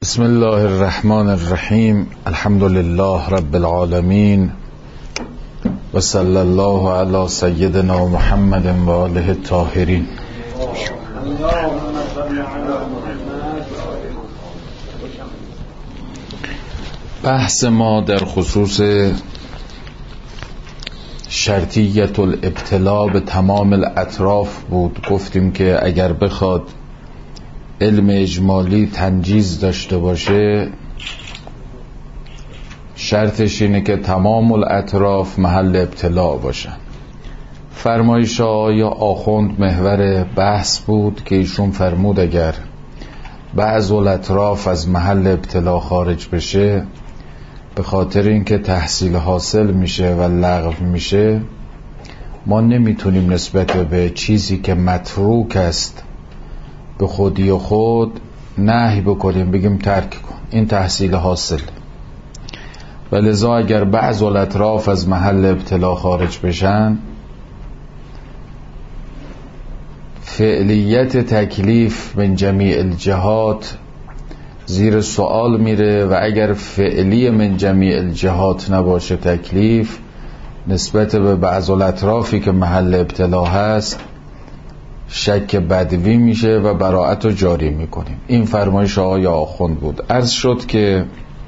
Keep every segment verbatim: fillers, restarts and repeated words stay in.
بسم الله الرحمن الرحیم. الحمد لله رب العالمین و صلی الله علی سیدنا محمد و آله الطاهرین. بحث ما در خصوص شرطیت الابتلاء به تمام الاطراف بود. گفتیم که اگر بخواد علم اجمالی تنجیز داشته باشه، شرطش اینه که تمام الاطراف محل ابتلاء باشن. فرمایش آقای آخوند محور بحث بود که ایشون فرمود اگر بعض الاطراف از محل ابتلاء خارج بشه، به خاطر اینکه تحصیل حاصل میشه و لغو میشه، ما نمیتونیم نسبت به چیزی که متروک است به خودی و خود نهی بکنیم، بگیم ترک کن، این تحصیل حاصل. و لذا اگر بعض الاطراف از محل ابتلاء خارج بشن، فعلیت تکلیف من جمیع الجهات زیر سوال میره و اگر فعلی من جمیع الجهات نباشه تکلیف، نسبت به بعض الاطرافی که محل ابتلاء هست شک بدوی میشه و براءت رو جاری میکنیم. این فرمایش آقای آخوند بود. عرض شد که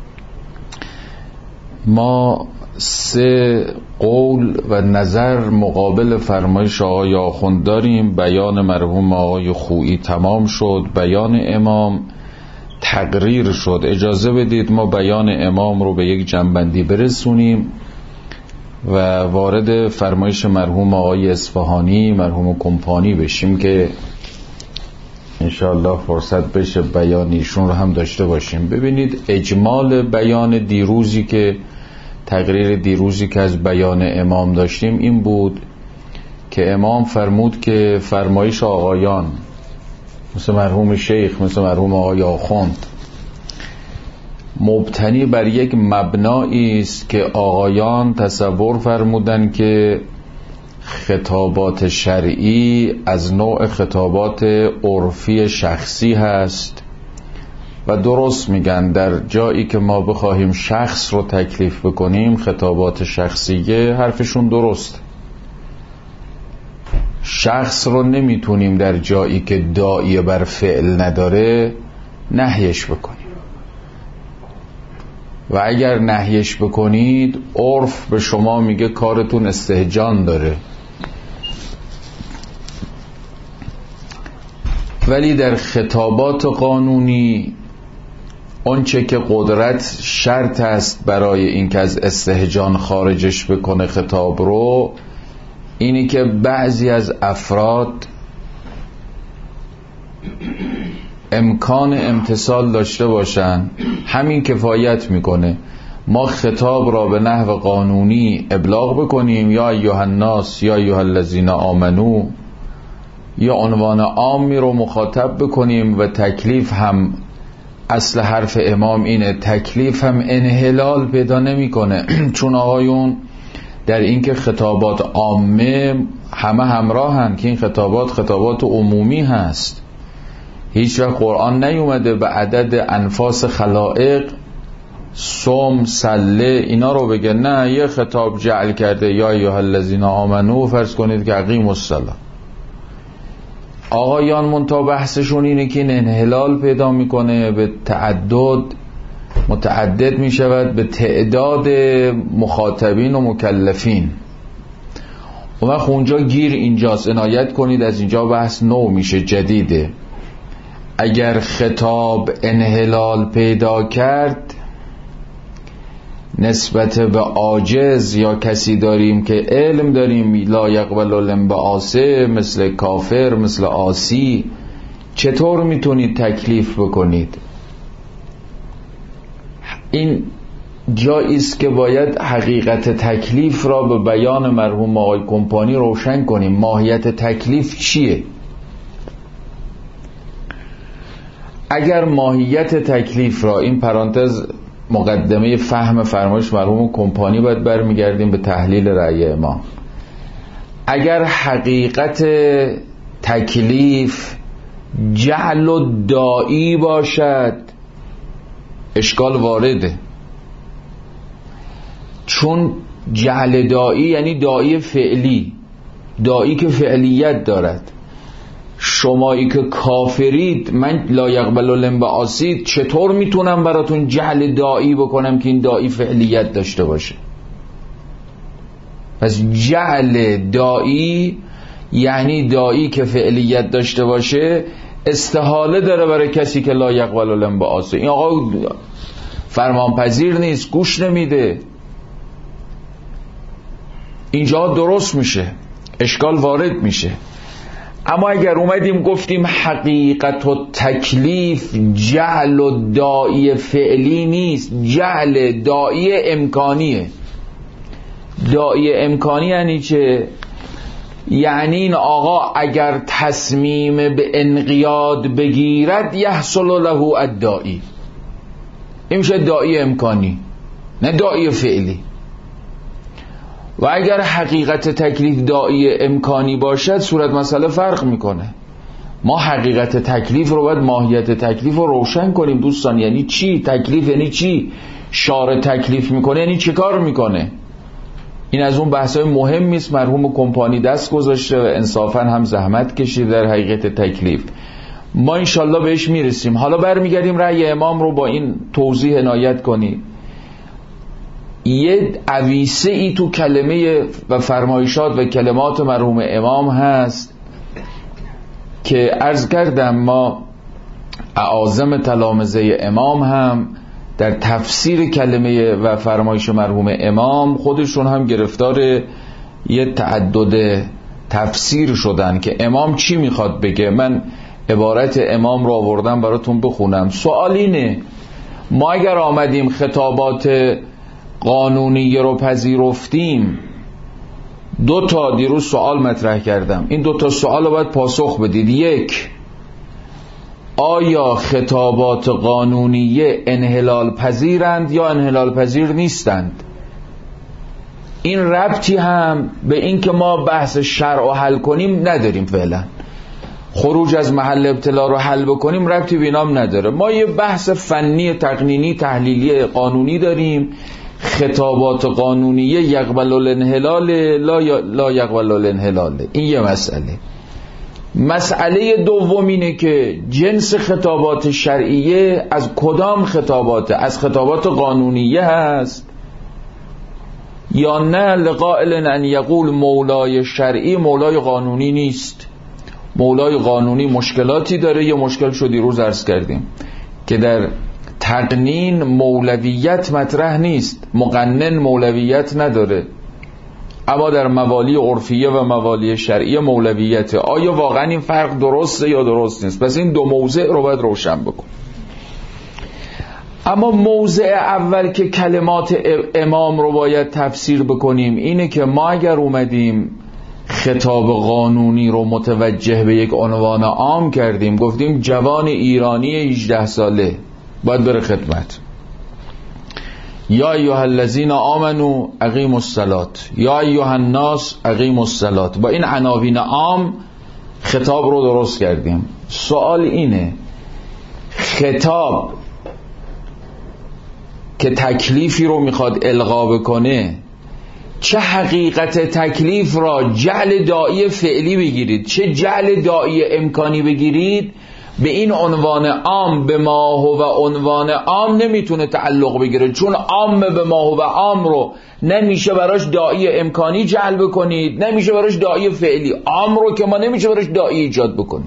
ما سه قول و نظر مقابل فرمایش آقای آخوند داریم. بیان مرحوم آقای خویی تمام شد، بیان امام تقریر شد. اجازه بدید ما بیان امام رو به یک جنبندی برسونیم و وارد فرمایش مرحوم آقای اصفهانی مرحوم کمپانی بشیم که انشاءالله فرصت بشه بیان ایشون رو هم داشته باشیم. ببینید اجمال بیان دیروزی که تقریر دیروزی که از بیان امام داشتیم این بود که امام فرمود که فرمایش آقایان مثل مرحوم شیخ، مثل مرحوم آقای آخوند، مبتنی بر یک مبنایی است که آقایان تصور فرمودن که خطابات شرعی از نوع خطابات عرفی شخصی هست و درست میگن در جایی که ما بخواهیم شخص رو تکلیف بکنیم خطابات شخصیه، حرفشون درست. شخص رو نمیتونیم در جایی که داعیه بر فعل نداره نهیش بکنیم و اگر نهیش بکنید عرف به شما میگه کارتون استهجان داره. ولی در خطابات قانونی آنچه که قدرت شرط است برای اینکه از استهجان خارجش بکنه خطاب رو، اینی که بعضی از افراد امکان امتصال داشته باشن، همین کفایت میکنه. ما خطاب را به نحو قانونی ابلاغ بکنیم، یا ایها الناس یا ایها الذین آمنو، یا عنوان عامی رو مخاطب بکنیم و تکلیف هم اصل حرف امام اینه، تکلیف هم انحلال پیدا نمیکنه چون آقایون در اینکه خطابات عامه همه همراهن که این خطابات خطابات عمومی هست. هیچ وقت قرآن نیومده به عدد انفاس خلائق صوم سله اینا رو بگه، نه، یه خطاب جعل کرده یا ایها الذین آمنو، فرض کنید که اقیموا الصلاة. آقایان منتها بحثشون اینه که این انحلال پیدا میکنه، به تعدد متعدد میشود به تعداد مخاطبین و مکلفین. و وقت اونجا گیر اینجاست، عنایت کنید، از اینجا بحث نو میشه، جدیده. اگر خطاب انحلال پیدا کرد نسبت به عاجز یا کسی داریم که علم داریم لا یقبل الانبعاثه، مثل کافر، مثل عاصی، چطور میتونید تکلیف بکنید؟ این جایی است که باید حقیقت تکلیف را به بیان مرحوم آقای کمپانی روشن کنیم. ماهیت تکلیف چیه؟ اگر ماهیت تکلیف را، این پرانتز مقدمه فهم فرمایش مرحوم کمپانی، باید برمیگردیم به تحلیل رأی امام. اگر حقیقت تکلیف جعل و دائی باشد، اشکال وارده، چون جعل داعی یعنی داعی فعلی، داعی که فعلیت دارد. شمایی که کافرید، من لا یقبل الانبعاثید، چطور میتونم براتون جعل داعی بکنم که این داعی فعلیت داشته باشه؟ پس جعل داعی یعنی داعی که فعلیت داشته باشه استحاله داره برای کسی که لا یقبل الانبعاث. این آقا فرمانپذیر نیست، گوش نمیده. اینجا درست میشه، اشکال وارد میشه. اما اگر اومدیم گفتیم حقیقت و تکلیف جعل و داعی فعلی نیست، جعل داعی امکانیه. داعی امکانی یعنی چه؟ یعنی این آقا اگر تصمیم به انقیاد بگیرد یحصل له الداعی، این میشه داعی امکانی، نه داعی فعلی. و اگر حقیقت تکلیف داعی امکانی باشد صورت مسئله فرق میکنه. ما حقیقت تکلیف رو باید، ماهیت تکلیف رو روشن کنیم دوستان. یعنی چی تکلیف؟ یعنی چی شارع تکلیف میکنه؟ یعنی چه کار میکنه؟ این از اون بحثای مهمی است. مرحوم کمپانی دست گذاشته و انصافا هم زحمت کشید در حقیقت تکلیف. ما انشالله بهش میرسیم. حالا برمیگردیم رأی امام رو با این توضیح عنایت کنید. یه عویسه ای تو کلمه و فرمایشات و کلمات مرحوم امام هست که عرض کردم ما اعاظم تلامذه امام هم در تفسیر کلمه و فرمایش مرحوم امام خودشون هم گرفتار یه تعدد تفسیر شدن که امام چی میخواد بگه. من عبارت امام رو آوردم براتون بخونم. سوال اینه، ما اگر آمدیم خطابات قانونی رو پذیرفتیم، دو تا دیروز سوال مطرح کردم، این دو تا سوال رو باید پاسخ بدید. یک، آیا خطابات قانونیه انحلال پذیرند یا انحلال پذیر نیستند؟ این ربطی هم به این که ما بحث شرع رو حل کنیم نداریم، فعلا خروج از محل ابتلا رو حل بکنیم ربطی به اینام نداره. ما یه بحث فنی تقنینی تحلیلی قانونی داریم. خطابات قانونیه یقبل الانحلال لا, لا یقبل الانحلال، این یه مسئله. مسئله دوم اینه که جنس خطابات شرعیه از کدام خطاباته؟ از خطابات قانونیه هست یا نه لقائل ان یقول مولای شرعی مولای قانونی نیست؟ مولای قانونی مشکلاتی داره. یه مشکل شد دیروز عرض کردیم که در تقنین مولویت مطرح نیست، مقنن مولویت نداره، اما در موالی عرفیه و موالی شرعیه مولویته. آیا واقعا این فرق درسته یا درست نیست؟ پس این دو موضع رو باید روشن بکن. اما موضع اول که کلمات امام رو باید تفسیر بکنیم اینه که ما اگر اومدیم خطاب قانونی رو متوجه به یک عنوان عام کردیم، گفتیم جوان ایرانی هجده ساله باید بره خدمت، یا ایها الذین آمنوا اقیموا الصلاة، یا ایها الناس اقیموا الصلاة، با این عناوین عام خطاب رو درست کردیم. سوال اینه، خطاب که تکلیفی رو میخواد القا بکنه، چه حقیقت تکلیف را جعل داعی فعلی بگیرید چه جعل داعی امکانی بگیرید، به این عنوان عام به ما هو عنوان عام نمیتونه تعلق بگیره، چون عام به ما هو عام رو نمیشه براش داعی امکانی جعل بکنید، نمیشه براش داعی فعلی. عام رو که ما نمیشه براش داعی ایجاد بکنید.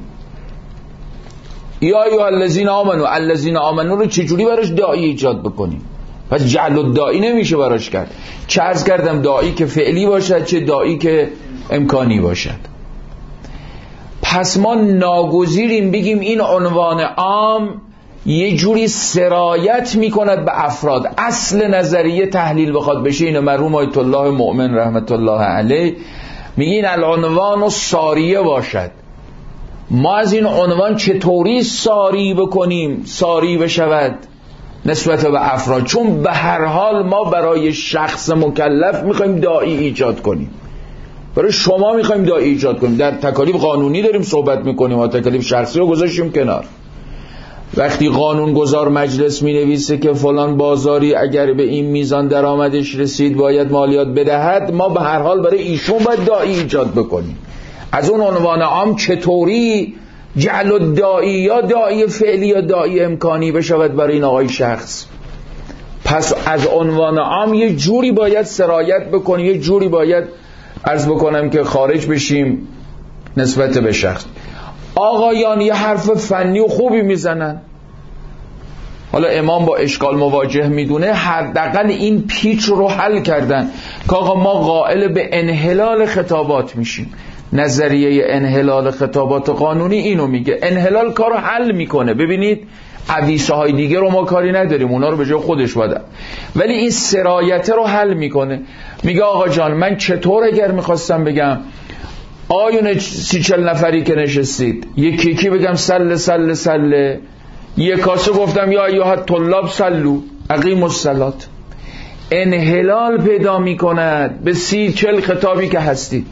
یا ایها الذین آمنوا، الذین آمنوا رو چجوری براش داعی ایجاد بکنیم؟ پس جعل الداعی نمیشه براش کرد. چه عرض کردم داعی که فعلی باشد چه داعی که امکانی باشد. پس ما ناگزیریم بگیم این عنوان عام یه جوری سرایت میکند به افراد. اصل نظریه تحلیل بخواد بشه اینه، مرحوم آیت الله مؤمن رحمت الله علیه میگین العنوان ساریه باشد. ما از این عنوان چطوری ساری بکنیم، ساری بشود نسبت به افراد؟ چون به هر حال ما برای شخص مکلف میخوایم داعی ایجاد کنیم، برای شما میخوایم داعی ایجاد کنیم. در تکالیف قانونی داریم صحبت میکنیم و تکالیف شخصی رو گذاشتیم کنار. وقتی قانون گذار مجلس می نویسه که فلان بازاری اگر به این میزان درآمدش رسید باید مالیات بدهد، ما به هر حال برای ایشون باید داعی ایجاد بکنیم. از اون عنوان عام چطوری جعل الداعی یا داعی فعلی یا داعی امکانی بشود برای این آقای شخص؟ پس از عنوان عام یه جوری باید سرایت بکنیم، یه جوری باید عرض بکنم که خارج بشیم نسبت به شخص. آقایان یه حرف فنی و خوبی میزنن، حالا امام با اشکال مواجه میدونه، حداقل این پیچ رو حل کردن که آقا ما قائل به انحلال خطابات میشیم. نظریه انحلال خطابات قانونی اینو میگه، انحلال کارو حل میکنه. ببینید حدیثه های دیگه رو ما کاری نداریم، اونا رو به جای خودش بده، ولی این سرایت رو حل میکنه. میگه آقا جان من چطور اگر میخواستم بگم آیون سی چل نفری که نشستید یکی یکی بگم سل سل سل، یک کاسه گفتم یا ایها طلاب سلو اقیموا الصلاة، انحلال پیدا میکند به سی چل خطابی که هستید.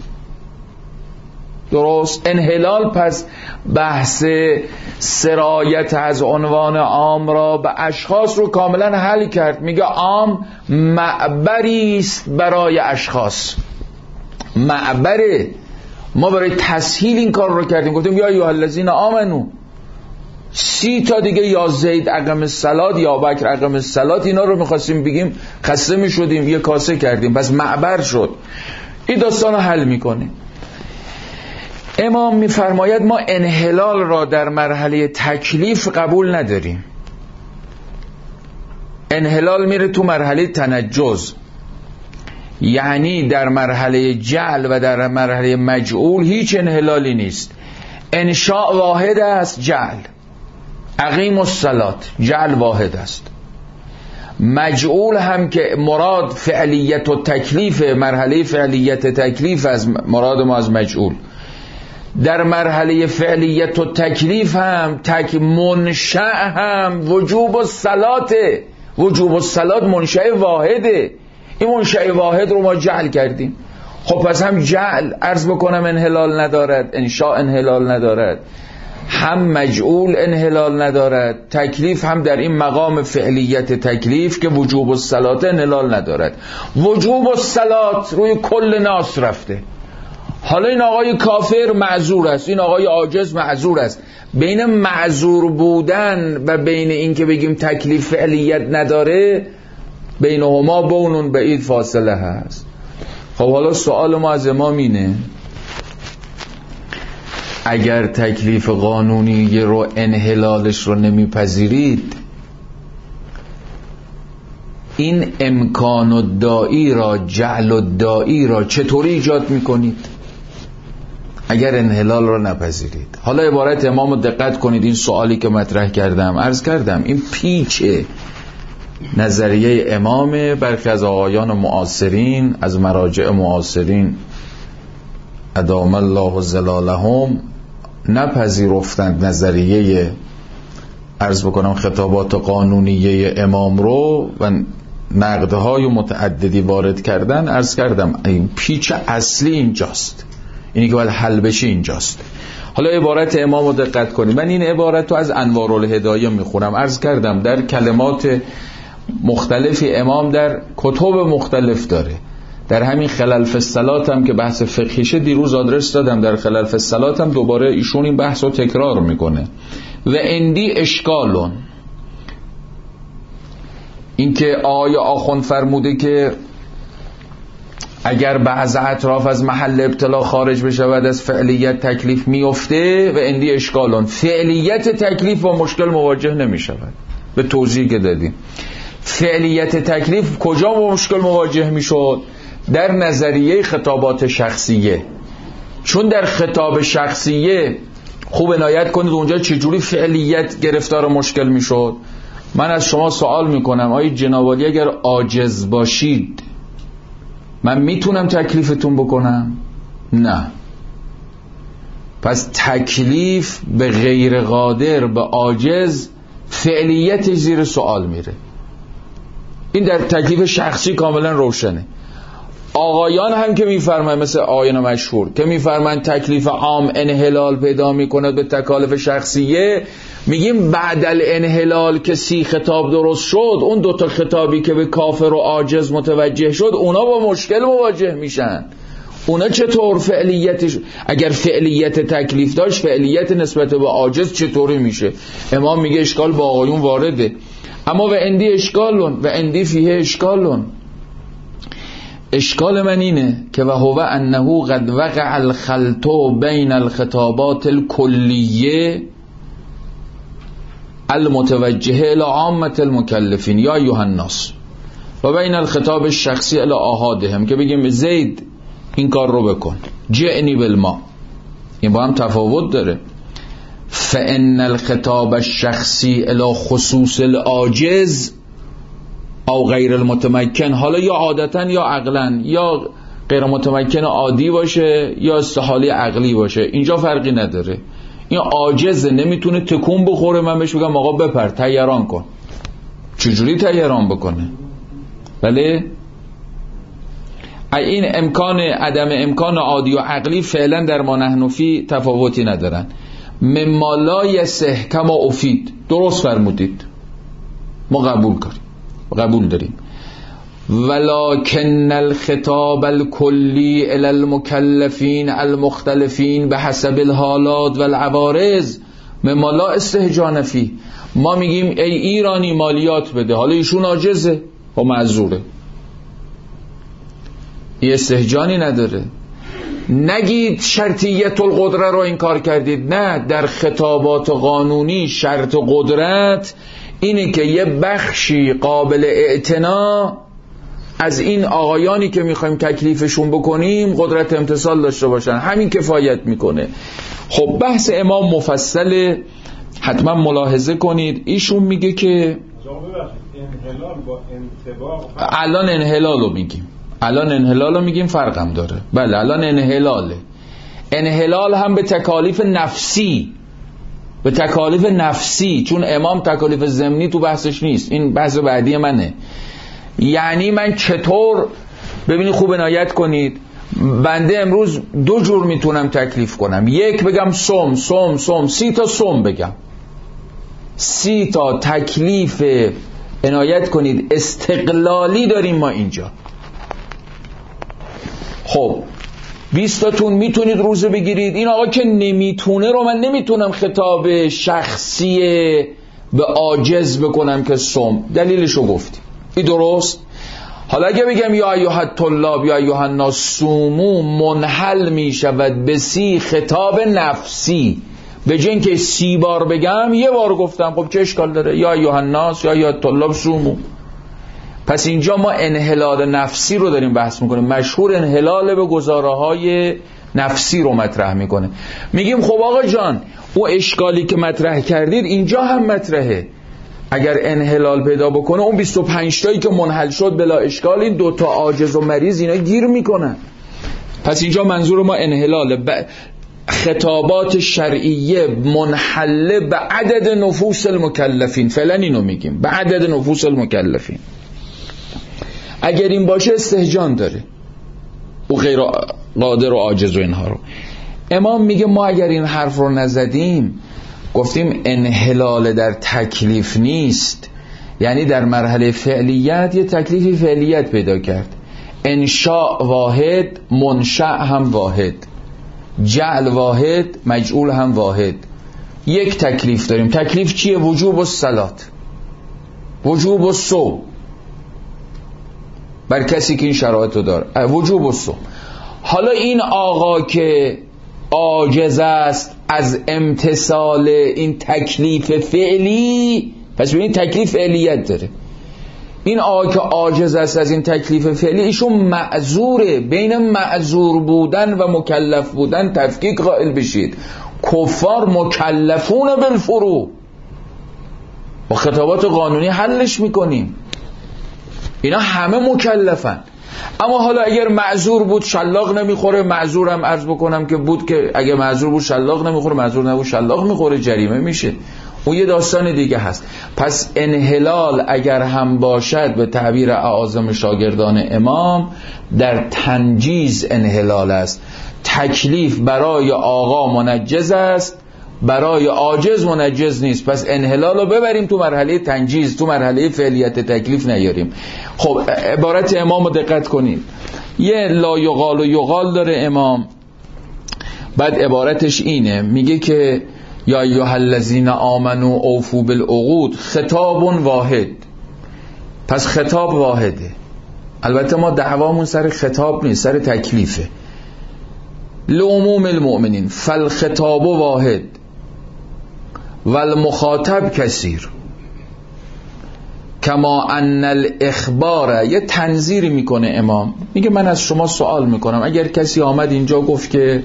درست؟ انحلال. پس بحث سرایت از عنوان عام را به اشخاص رو کاملا حل کرد. میگه عام معبری است برای اشخاص، معبره. ما برای تسهیل این کار رو کردیم، گفتیم یا ایها الذین آمنو، سی تا دیگه یا زید اقم الصلاة یا بکر اقم الصلاة، اینا رو میخواستیم بگیم خسته میشدیم، یه کاسه کردیم، پس معبر شد. این داستان رو حل میکنه. امام میفرماید ما انحلال را در مرحله تکلیف قبول نداریم. انحلال میره تو مرحله تنجز، یعنی در مرحله جعل و در مرحله مجعول هیچ انحلالی نیست. انشاء واحد است، جعل اقیموا الصلاة جعل واحد است. مجعول هم که مراد فعلیت و تکلیف، مرحله فعلیت تکلیف از مراد ما از مجعول. در مرحله فعلیت و تکلیف هم تک منشأ هم وجوب الصلاة، وجوب الصلاة منشأ واحده. این منشأ واحد رو ما جعل کردیم. خب پس هم جعل عرض بکنم انحلال ندارد، انشاء انحلال ندارد، هم مجعول انحلال ندارد، تکلیف هم در این مقام فعلیت تکلیف که وجوب الصلاة انحلال ندارد. وجوب الصلاة روی کل ناس رفته. حالا این آقای کافر معذور است، این آقای عاجز معذور است. بین معذور بودن و بین این که بگیم تکلیف فعلیت نداره، بینهما بونون بعید فاصله هست. خب حالا سوال ما از امام اینه، اگر تکلیف قانونی رو انحلالش رو نمیپذیرید، این امکان الداعی را، جعل الداعی را چطوری ایجاد میکنید اگر انحلال رو نپذیرید؟ حالا عبارت امام رو دقت کنید. این سوالی که مطرح کردم، عرض کردم این پیچه نظریه امامه. برخی از آقایان معاصرین از مراجع معاصرین ادام الله ظلالهم نپذیرفتند نظریه عرض بکنم خطابات قانونیه امام رو و نقدهای متعددی وارد کردن. عرض کردم این پیچ اصلی اینجاست، اینی که باید حل بشه اینجاست. حالا عبارت امام رو دقت کنید. من این عبارت رو از انوارالهدایه میخونم. عرض کردم در کلمات مختلفی امام در کتب مختلف داره. در همین خلل فی الصلاة هم که بحث فقهیشه دیروز آدرس دادم، در خلل فی الصلاة هم دوباره ایشون این بحث رو تکرار میکنه. و اندی اشکالون، این که آقای آخوند فرموده که اگر بعض اطراف از محل ابتلا خارج بشود از فعلیت تکلیف میفته. و اندی اشکالون، فعلیت تکلیف با مشکل مواجه نمیشود. به توضیح که دادیم فعلیت تکلیف کجا با مشکل مواجه میشد؟ در نظریه خطابات شخصیه. چون در خطاب شخصیه خوب عنایت کنید اونجا چجوری فعلیت گرفتار مشکل میشد. من از شما سوال میکنم آیا جنابالی اگر عاجز باشید من میتونم تکلیفتون بکنم؟ نه. پس تکلیف به غیر قادر، به عاجز، فعلیت زیر سوال میره. این در تکلیف شخصی کاملا روشنه. آقایان هم که میفرمایند مثل آیین مشهور که میفرمایند تکلیف عام انحلال پیدا میکنه به تکالیف شخصیه، میگیم بعد الانحلال که سی خطاب درست شد، اون دوتا خطابی که به کافر و عاجز متوجه شد اونا با مشکل مواجه میشن. اونا چطور فعلیتش، اگر فعلیت تکلیف داشت فعلیت نسبت به عاجز چطوری میشه؟ امام میگه اشکال با آقایون وارده. اما و اندی اشکالون و اندی فیه اشکالون. اشکال من اینه که و هو انه قد وقع الخلط بین الخطابات الکلیه المتوجهه الى عامه المکلفین یا ایها الناس و بین الخطاب الشخصی الى آحادهم، که بگیم زید این کار رو بکن، جعنی بالما، این با هم تفاوت داره. فان الخطاب الشخصی الى خصوص العاجز او غیر المتمکن، حالا یا عادتا یا عقلا، یا غیر متمکن عادی باشه یا استحاله عقلی باشه، اینجا فرقی نداره. این عاجزه، نمیتونه تکون بخوره، من بهش بگم آقا بپر طیران کن، چجوری طیران بکنه؟ بله این امکان عدم امکان عادی و عقلی فعلا در ما نحن فی تفاوتی ندارن. مما لا یصح کما افید، درست فرمودید، ما قبول کنیم، قبول داریم. ولکن الخطاب الکلی الی المکلفین المختلفین بحسب الحالات والعوارض مما لا استهجان فی. ما میگیم ای ایرانی مالیات بده، حالا ایشون عاجزه و معذوره، این استهجانی نداره. نگید شرطیت القدره رو انکار کردید، نه، در خطابات قانونی شرط قدرت اینه که یه بخشی قابل اعتنا از این آقایانی که میخوایم تکلیفشون بکنیم قدرت امتثال داشته باشن، همین کفایت میکنه. خب بحث امام مفصل، حتما ملاحظه کنید. ایشون میگه که الان انحلال رو میگیم، الان انحلال رو میگیم، فرقم داره. بله الان انحلاله. انحلال هم به تکالیف نفسی، به تکالیف نفسی، چون امام تکالیف ضمنی تو بحثش نیست، این بحث بعدی منه. یعنی من چطور، ببینید خوب عنایت کنید، بنده امروز دو جور میتونم تکلیف کنم. یک بگم سوم سوم سوم سی تا سوم بگم، سی تا تکلیف، عنایت کنید، استقلالی داریم ما اینجا. خب بیست تاتون میتونید روزه بگیرید. این آقا که نمیتونه رو من نمیتونم خطاب شخصی به عاجز بکنم که سوم، دلیلشو گفتی، این درست. حالا اگه بگم یا ایها الطلاب یا ایها الناس صوموا، منحل میشود به سی خطاب نفسی، به جای اینکه سی بار بگم یه بار گفتم، خب چه اشکال داره؟ یا ایها الناس یا ایها الطلاب صوموا. پس اینجا ما انحلال نفسی رو داریم بحث میکنیم. مشهور انحلال به گزاره های نفسی رو مطرح میکنه. میگیم خب آقا جان، او اشکالی که مطرح کردید اینجا هم مطرحه. اگر انحلال پیدا بکنه اون بیست و پنج تایی که منحل شد بلا اشکال، این دوتا عاجز و مریض اینا گیر میکنن. پس اینجا منظور ما انحلال ب... خطابات شرعیه منحله به عدد نفوس المکلفین، فعلا اینو میگیم، به عدد نفوس المکلفین. اگر این باشه استهجان داره، او غیر قادر و عاجز و اینها رو. امام میگه ما اگر این حرف رو نزدیم، گفتیم انحلال در تکلیف نیست، یعنی در مرحله فعلیت یه تکلیفی فعلیت پیدا کرد، انشاء واحد، منشأ هم واحد، جعل واحد، مجعول هم واحد. یک تکلیف داریم. تکلیف چیه؟ وجوب الصلات، وجوب الصوم، بر کسی که این شرایط رو داره، وجوب الصوم. حالا این آقا که عاجز است از امتثال این تکلیف فعلی، پس ببینید تکلیف فعلیت داره. این آقا که عاجز است از این تکلیف فعلی، ایشون معذوره. بین معذور بودن و مکلف بودن تفکیک قائل بشید. کفار مکلفون بالفروع، با خطابات قانونی حلش میکنیم، اینا همه مکلفن. اما حالا اگر معذور بود شلاق نمیخوره، معذورم عرض بکنم که بود که اگر معذور بود شلاق نمیخوره، معذور نبود شلاق میخوره، جریمه میشه. اون یه داستان دیگه هست. پس انحلال اگر هم باشد به تعبیر اعاظم شاگردان امام در تنجیز انحلال است. تکلیف برای آقا منجز است، برای عاجز منجز نیست. پس انحلال رو ببریم تو مرحله تنجیز، تو مرحله فعلیت تکلیف نیاریم. خب عبارت امام رو دقت کنید، یه لا یقال و یقال داره امام، بعد عبارتش اینه، میگه که یا ایها الذین آمنوا اوفوا بالعقود، خطاب واحد. پس خطاب واحده. البته ما دعوامون سر خطاب نیست، سر تکلیفه. لعموم المؤمنین فالخطاب واحد والمخاطب کثیر کما ان الاخبار. یه تنظیری میکنه امام، میگه من از شما سوال میکنم، اگر کسی آمد اینجا گفت که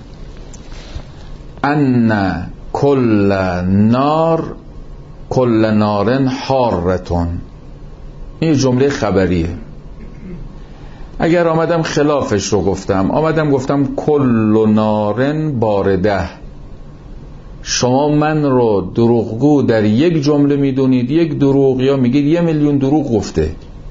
ان کل نار کل نارن حارتون، این جمله خبریه، اگر آمدم خلافش رو گفتم، آمدم گفتم کل نارن بارده، شما من رو دروغگو در یک جمله میدونید، یک دروغ، یا میگید یه میلیون دروغ گفته.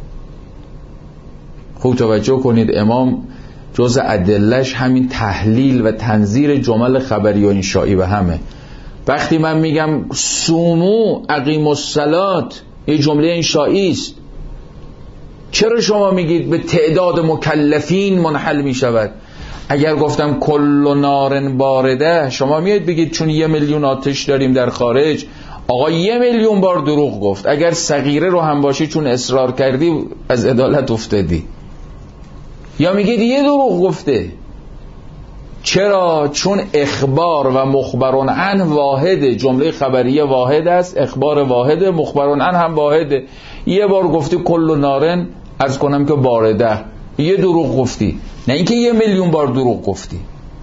خوب توجه کنید، امام جز ادلش همین تحلیل و تنظیر جمل خبری و انشائی و همه. وقتی من میگم سومو اقیموا الصلات، یه جمله انشائی است، چرا شما میگید به تعداد مکلفین منحل میشود؟ اگر گفتم کل نارن بارده، شما میاد بگید چون یه میلیون آتش داریم در خارج، آقا یه میلیون بار دروغ گفت. اگر صغیره رو هم باشی چون اصرار کردی از عدالت افتادی. یا میگید یه دروغ گفته. چرا؟ چون اخبار و مخبرون عنه واحده، جمله خبریه واحد است، اخبار واحده، مخبرون عنه هم واحده. یه بار گفتی کل نارن، عرض کنم که بارده، یه دروغ گفتی، نه اینکه یه میلیون بار دروغ گفتی.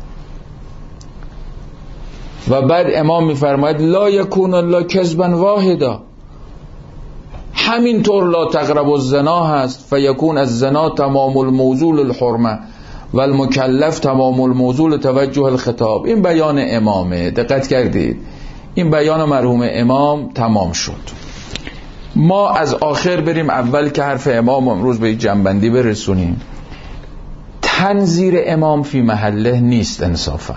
و بعد امام میفرماید لا یکون الا کذبا واحدا، همینطور لا تقربوا الزنا هست، فیکون الزنا تمام الموضوع الحرمه و المکلف تمام الموضوع توجه الخطاب. این بیان امامه، دقت کردید؟ این بیان مرحوم امام تمام شد. ما از آخر بریم اول که حرف امام امروز به جنبندی برسونیم. تنظیر امام فی محله نیست انصافا.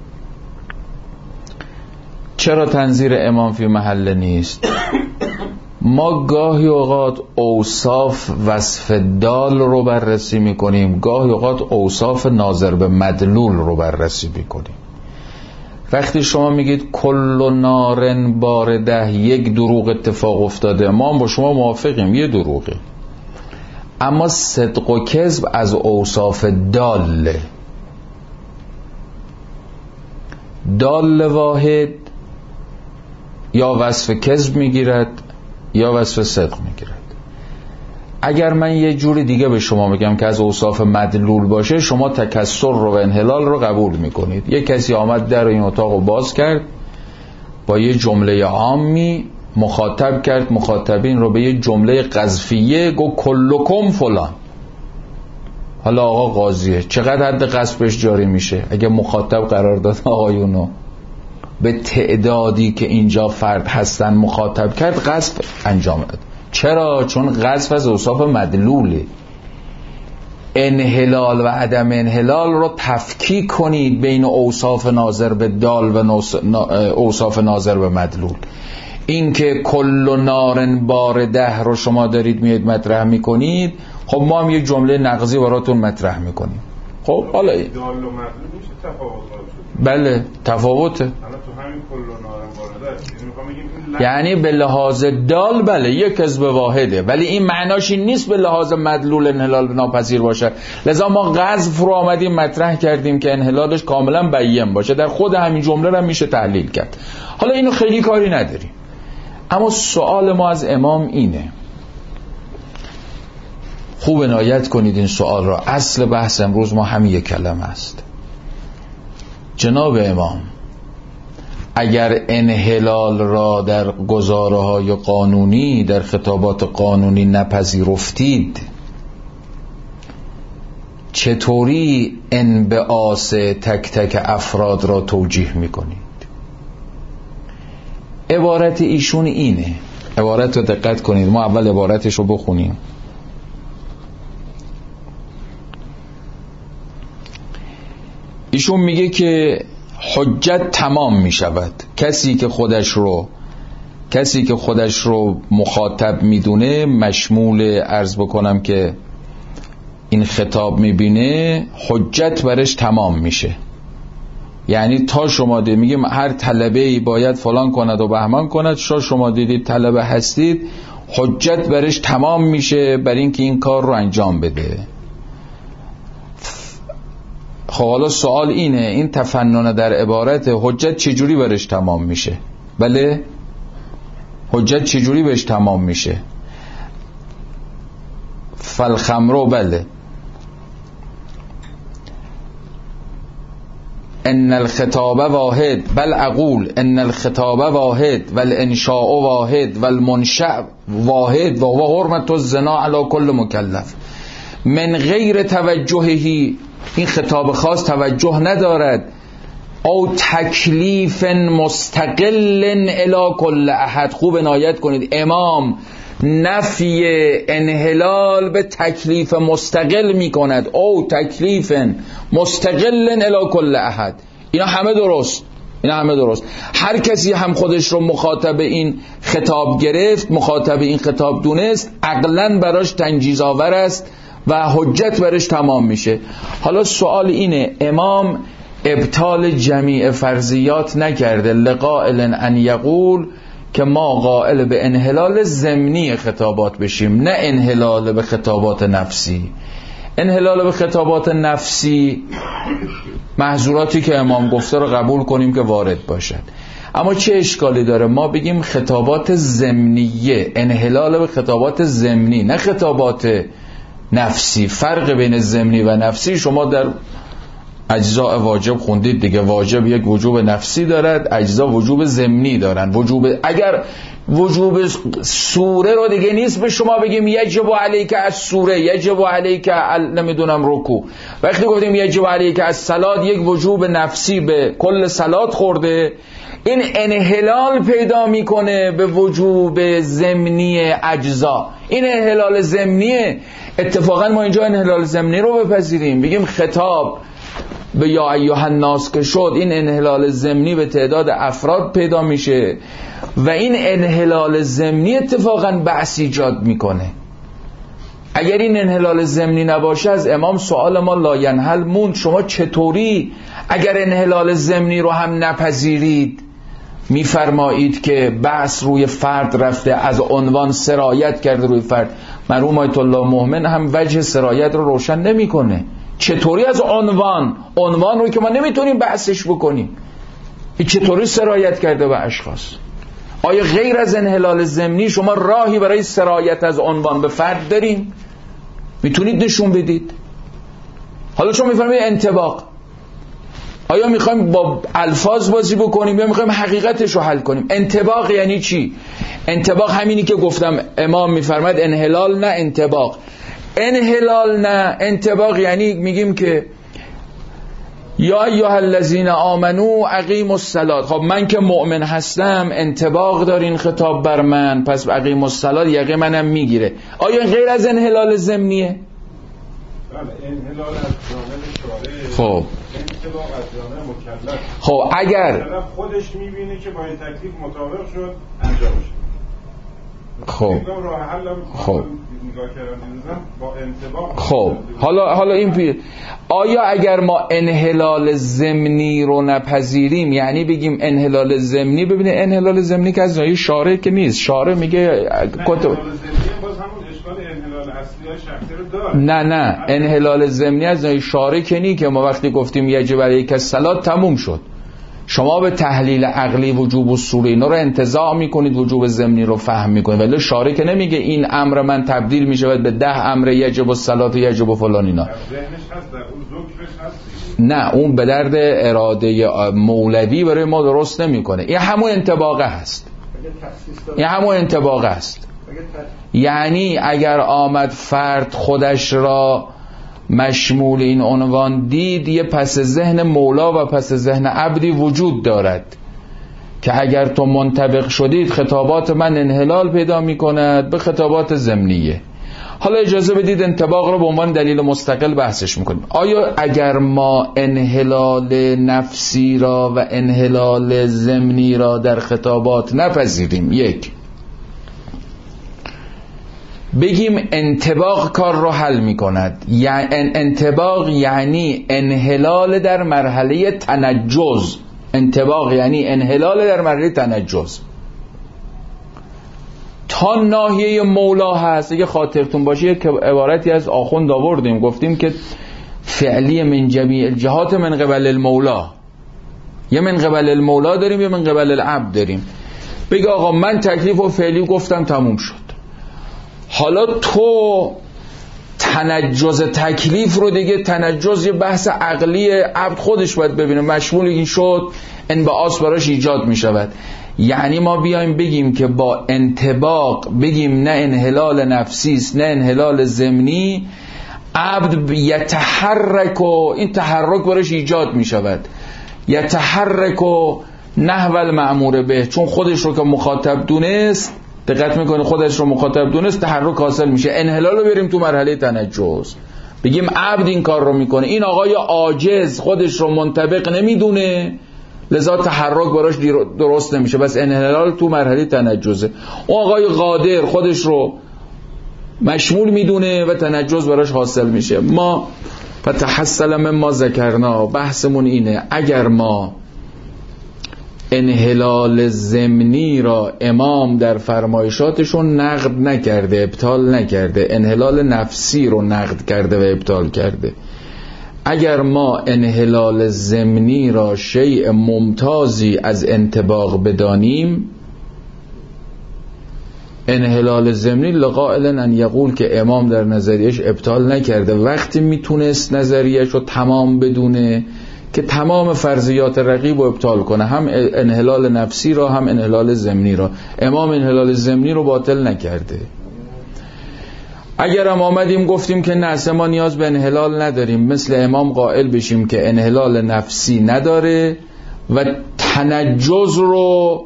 چرا تنظیر امام فی محله نیست؟ ما گاهی اوقات اوصاف وصف دال رو بررسی میکنیم، گاهی اوقات اوصاف ناظر به مدلول رو بررسی میکنیم. وقتی شما میگید کل نارن بارده، یک دروغ اتفاق افتاده، ما هم با شما موافقیم، یه دروغه. اما صدق و کذب از اوصاف داله. دال واحد یا وصف کذب میگیرد یا وصف صدق میگیرد. اگر من یه جوری دیگه به شما بگم که از اوصاف مدلول باشه، شما تکسر رو و انحلال رو قبول میکنید. یه کسی آمد در این اتاق رو باز کرد، با یه جمله عامی مخاطب کرد مخاطبین رو به یه جمله قذفیه، گو کلکم فلان. حالا آقا قاضیه، چقدر حد قذفش جاری میشه؟ اگه مخاطب قرار داد آقایونو به تعدادی که اینجا فرد هستن مخاطب کرد، قذف انجام داد. چرا؟ چون قذف از اوصاف مدلوله. انحلال و عدم انحلال رو تفکیک کنید بین اوصاف ناظر به دال و اوصاف ناظر به مدلول. این که کل نارن بارده رو شما دارید میاد مطرح میکنید، خب ما هم یک جمله نقضی براتون مطرح میکنیم. خب حالا دال و مدلول میشه تفاوت؟ بله تفاوته. یعنی به لحاظ دال بله یک کذب واحده، ولی این معناش این نیست به لحاظ مدلول انحلال ناپذیر باشه. لذا ما قذف رو آمدیم مطرح کردیم که انحلالش کاملا بیان باشه، در خود همین جمله رو میشه تحلیل کرد. حالا اینو خیلی کاری نداریم، اما سوال ما از امام اینه، خوب عنایت کنید این سوال را. اصل بحث امروز ما همین یک کلمه است. جناب امام، اگر انحلال را در گزاره‌های قانونی، در خطابات قانونی نپذیرفتید، چطوری انبعاث تک تک افراد را توجیه میکنید؟ عبارت ایشون اینه، عبارت رو دقت کنید، ما اول عبارتش رو بخونیم. ایشون میگه که حجت تمام میشود، کسی که خودش رو کسی که خودش رو مخاطب میدونه، مشمول عرض بکنم که این خطاب میبینه، حجت برش تمام میشه. یعنی تا شما دید میگیم هر طلبه‌ای باید فلان کند و بهمان کند، شما شما دیدید طلبه هستید، حجت برش تمام میشه برای اینکه این کار رو انجام بده. خب حالا سوال اینه، این تفنن در عبارت حجت چجوری برش تمام میشه؟ بله، حجت چجوری برش تمام میشه؟ فالخمرو، بله، ان الخطاب واحد، بل اقول ان الخطاب واحد والانشاء واحد والمنشأ واحد و هو حرمت الزنا علی کل مکلف من غیر توجهی. این خطاب خاص توجه ندارد. او تکلیف مستقل الی کل احد. خوب عنایت کنید، امام نفی انحلال به تکلیف مستقل می کند. او تکلیف مستقل الی کل احد. اینا همه درست، اینا همه درست. هر کسی هم خودش رو مخاطب این خطاب گرفت، مخاطب این خطاب دونست، عقلاً براش تنجیز آور است و حجت برش تمام میشه. حالا سوال اینه، امام ابطال جمیع فرضیات نکرده، لقائل ان یقول که ما قائل به انحلال ضمنی خطابات بشیم، نه انحلال به خطابات نفسی. انحلال به خطابات نفسی محظوراتی که امام گفته رو قبول کنیم که وارد باشد، اما چه اشکالی داره ما بگیم خطابات ضمنیه، انحلال به خطابات ضمنی، نه خطابات نفسی. فرق بین ضمنی و نفسی شما در اجزاء واجب خوندید دیگه. واجب یک وجوب نفسی دارد، اجزا وجوب ضمنی دارن. وجوب اگر وجوب سوره رو دیگه نیست به شما بگیم یجب علیک از سوره، یجب علیک نمیدونم رکوع. وقتی گفتیم یجب علیک از صلات، یک وجوب نفسی به کل صلات خورده، این انحلال پیدا میکنه به وجوب ضمنی اجزا. این انحلال ضمنیه. اتفاقا ما اینجا انحلال ضمنی رو بپذیریم، بگیم خطاب به یا ایها الناس که شد، این انحلال ضمنی به تعداد افراد پیدا میشه و این انحلال ضمنی اتفاقا بحث ایجاد میکنه. اگر این انحلال ضمنی نباشه از امام سوال ما لا ینحل موند. شما چطوری اگر انحلال ضمنی رو هم نپذیرید میفرمایید که بحث روی فرد رفته، از عنوان سرایت کرده روی فرد؟ مرحوم آیت الله مومن هم وجه سرایت رو روشن نمیکنه. چطوری از عنوان عنوان رو که ما نمیتونیم بحثش بکنیم، چطوری سرایت کرده به اشخاص؟ آیا غیر از انحلال ضمنی شما راهی برای سرایت از عنوان به فرد داریم؟ میتونید نشون بدید؟ حالا شما میفرمایید انطباق. آیا میخوایم با الفاظ بازی بکنیم یا میخوایم حقیقتش رو حل کنیم؟ انطباق یعنی چی؟ انطباق همینی که گفتم، امام میفرماید انحلال نه انطباق. انحلال نه انطباق یعنی میگیم که یا ایها الذین آمنو اقیموا الصلاة. خب من که مؤمن هستم انطباق داره این خطاب بر من، پس اقیموا الصلاة یقه منم میگیره. آیا غیر از انحلال ضمنیه؟ انحلال از جانب شارع، خب انطباق از جانب مکلف. خب اگر خودش میبینه که با این تکلیف مطابق شد انجام شد، خب راه حل خب نگاه کردن با انطباق. خب حالا حالا این پی... آیا اگر ما انحلال ضمنی رو نپذیریم، یعنی بگیم انحلال ضمنی، ببینید انحلال ضمنی که از نوعی شارع که نیست. شارع میگه کتب نه نه انحلال ضمنی از نوعی شارع که نی که ما وقتی گفتیم یجب علیک الصلاة تموم شد. شما به تحلیل عقلی وجوب الصوره اینا رو انتزاع میکنید، وجوب ضمنی رو فهم میکنید، ولی شارع که نمیگه این امر من تبدیل میشه به ده امر یجب الصلاة و یجب فلان اینا. نه اون به درد اراده مولوی برای ما درست نمیکنه. این همون انطباقه هست، این همون انطباقه هست. یعنی اگر آمد فرد خودش را مشمول این عنوان دید، یه پس ذهن مولا و پس ذهن عبدی وجود دارد که اگر تو منطبق شدید خطابات من انحلال پیدا می کند به خطابات ضمنیه. حالا اجازه بدید انطباق رو به عنوان دلیل مستقل بحثش میکنیم. آیا اگر ما انحلال نفسی را و انحلال ضمنی را در خطابات نپذیریم، یک بگیم انطباق کار رو حل میکند، یعنی انطباق یعنی انحلال در مرحله تنجز، انطباق یعنی انحلال در مرحله تنجز. تا ناحیه مولا هست. اگه خاطرتون باشه که عبارتی از آخوند آوردیم، گفتیم که فعلی من جمیع الجهات من قبل المولا، یا من قبل المولا داریم یا من قبل العبد داریم. بگه آقا من تکلیف و فعلی گفتم تموم شد، حالا تو تنجز تکلیف رو دیگه، تنجز یه بحث عقلی عبد خودش باید ببینه، مشمول این شد انبعاث براش ایجاد می شود. یعنی ما بیایم بگیم که با انطباق بگیم نه انحلال نفسی است نه انحلال ضمنی، عبد یتحرک و این تحرک براش ایجاد می شود، یتحرک و نحو المأمور به، چون خودش رو که مخاطب دونست، دقت میکنه خودش رو مخاطب دونست، تحرک حاصل میشه. انحلال رو بریم تو مرحله تنجز، بگیم عبد این کار رو میکنه، این آقای عاجز خودش رو منطبق نمیدونه لذا تحرک براش درست نمیشه، بس انحلال تو مرحله تنجزه. اون آقای قادر خودش رو مشمول میدونه و تنجز براش حاصل میشه. ما فتحصل من ما ذکرنا، بحثمون اینه اگر ما انحلال ضمنی را امام در فرمایشاتشون نقد نکرده، ابطال نکرده، انحلال نفسی رو نقد کرده و ابطال کرده، اگر ما انحلال ضمنی را شیء ممتازی از انطباق بدانیم، انحلال ضمنی لقائل ان یقول که امام در نظریش ابطال نکرده، وقتی میتونست نظریش رو تمام بدونه که تمام فرضیات رقیب رو ابطال کنه، هم انحلال نفسی را هم انحلال ضمنی را. امام انحلال ضمنی رو باطل نکرده. اگر هم آمدیم گفتیم که نه ما نیاز به انحلال نداریم، مثل امام قائل بشیم که انحلال نفسی نداره و تنجز رو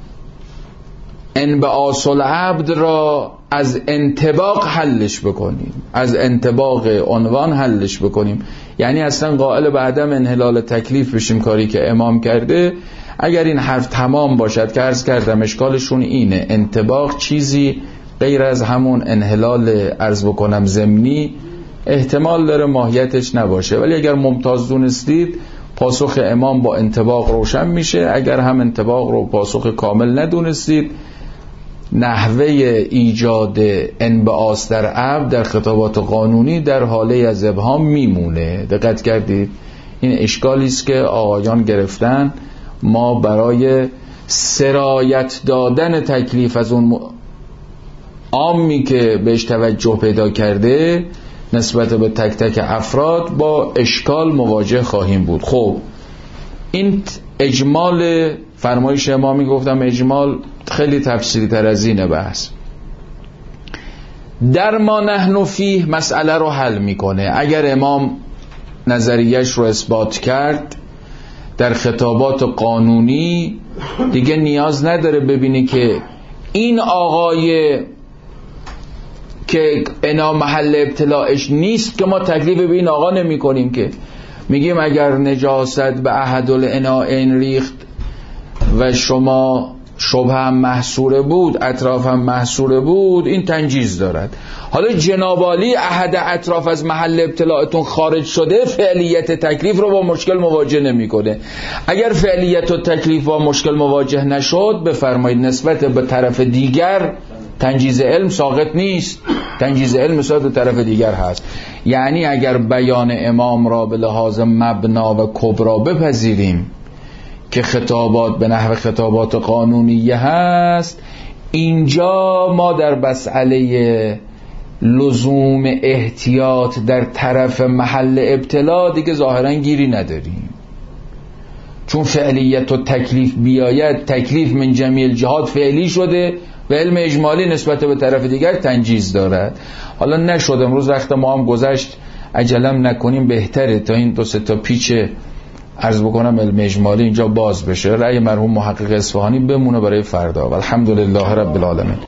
انبعاث العبد را از انطباق حلش بکنیم، از انطباق عنوان حلش بکنیم، یعنی اصلا قائل به عدم انحلال تکلیف بشیم کاری که امام کرده. اگر این حرف تمام باشد که عرض کردم اشکالشون اینه، انطباق چیزی غیر از همون انحلال عرض بکنم ضمنی احتمال داره ماهیتش نباشه، ولی اگر ممتاز دونستید پاسخ امام با انطباق روشن میشه. اگر هم انطباق رو پاسخ کامل ندونستید، نحوه ایجاد انبعاث در عبد در خطابات قانونی در حاله از ابهام میمونه. دقت کردید؟ این اشکالی است که آقایان گرفتن. ما برای سرایت دادن تکلیف از اون عامی که بهش توجه پیدا کرده نسبت به تک تک افراد با اشکال مواجه خواهیم بود. خب این اجمال فرمایش امامی، گفتم اجمال خیلی تفصیلی تر از اینه. بحث در ما نحن فیه مسئله رو حل میکنه. اگر امام نظریش رو اثبات کرد در خطابات قانونی، دیگه نیاز نداره ببینی که این آقای که انا محل ابتلاعش نیست که ما تکلیف به این آقا نمی کنیم، که میگیم اگر نجاست به احد الاناءین ریخت و شما شبه هم محصوره بود، اطراف هم محصوره بود، این تنجیز دارد. حالا جنابالی احد اطراف از محل ابتلاعتون خارج شده، فعلیت تکلیف رو با مشکل مواجه نمی کنه. اگر فعلیت و تکلیف با مشکل مواجه نشد، بفرمایید نسبت به طرف دیگر تنجیز علم ساقط نیست، تنجیز علم نسبت به طرف دیگر هست. یعنی اگر بیان امام را به لحاظ مبنا و کبرا بپذیریم که خطابات به نحو خطابات قانونیه هست، اینجا ما در مسئله لزوم احتیاط در طرف محل ابتلا دیگه ظاهرا گیری نداریم، چون فعلیت و تکلیف بیاید، تکلیف من جمیع الجهات فعلی شده و علم اجمالی نسبت به طرف دیگر تنجیز دارد. حالا نشد، امروز وقت ما هم گذشت، عجلم نکنیم بهتره تا این دو سه تا پیچ عرض بکنم علم اجمالی اینجا باز بشه، رأی مرحوم محقق اصفهانی بمونه برای فردا. والحمدلله رب العالمین.